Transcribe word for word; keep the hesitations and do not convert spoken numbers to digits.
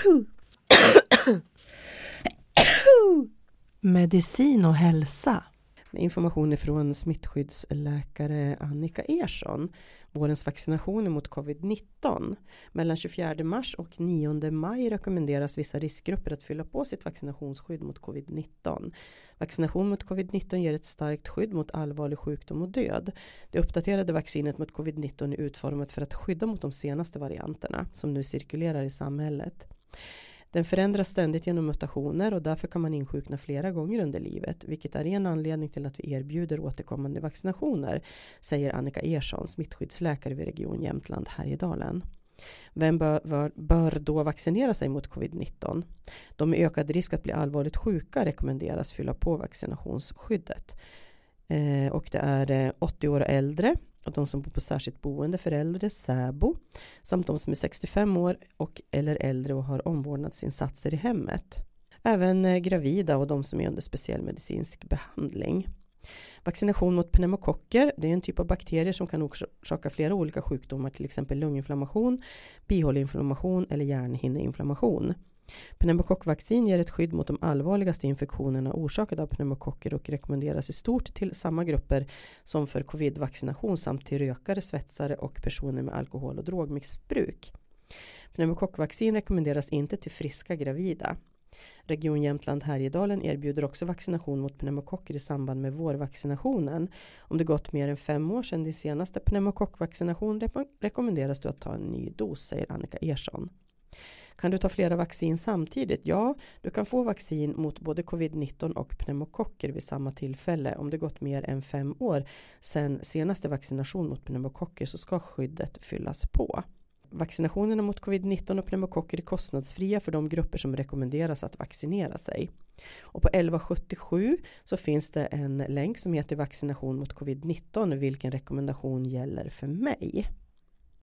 Medicin och hälsa. Med information från smittskyddsläkare Annika Ersson. Vårens vaccinationer mot covid nitton. Mellan tjugofjärde mars och nionde maj rekommenderas vissa riskgrupper att fylla på sitt vaccinationsskydd mot covid nitton. Vaccination mot covid nitton ger ett starkt skydd mot allvarlig sjukdom och död. Det uppdaterade vaccinet mot covid nitton är utformat för att skydda mot de senaste varianterna som nu cirkulerar i samhället. Den förändras ständigt genom mutationer och därför kan man insjukna flera gånger under livet, vilket är en anledning till att vi erbjuder återkommande vaccinationer, säger Annika Ersson, smittskyddsläkare vid Region Jämtland Härjedalen. Vem bör, bör, bör då vaccinera sig mot covid nitton? De med ökad risk att bli allvarligt sjuka rekommenderas fylla på vaccinationsskyddet. Eh, och det är eh, åttio år och äldre. Och de som bor på särskilt boende för äldre, SÄBO, samt de som är sextiofem år och eller äldre och har omvårdnadsinsatser i hemmet. Även eh, gravida och de som är under speciell medicinsk behandling. Vaccination mot pneumokocker, det är en typ av bakterier som kan orsaka flera olika sjukdomar, till exempel lunginflammation, bihåleinflammation eller hjärnhinneinflammation. Pneumokockvaccin ger ett skydd mot de allvarligaste infektionerna orsakade av pneumokocker och rekommenderas i stort till samma grupper som för covid-vaccination samt till rökare, svetsare och personer med alkohol- och drogmissbruk. Pneumokockvaccin rekommenderas inte till friska gravida. Region Jämtland Härjedalen erbjuder också vaccination mot pneumokocker i samband med vårvaccinationen. Om det gått mer än fem år sedan din senaste pneumokockvaccination rekommenderas du att ta en ny dos, säger Annika Ersson. Kan du ta flera vaccin samtidigt? Ja, du kan få vaccin mot både covid nitton och pneumokocker vid samma tillfälle. Om det gått mer än fem år sedan senaste vaccination mot pneumokocker så ska skyddet fyllas på. Vaccinationerna mot covid nitton och pneumokocker är kostnadsfria för de grupper som rekommenderas att vaccinera sig. Och på elva sjuttiosju så finns det en länk som heter vaccination mot covid nitton, vilken rekommendation gäller för mig.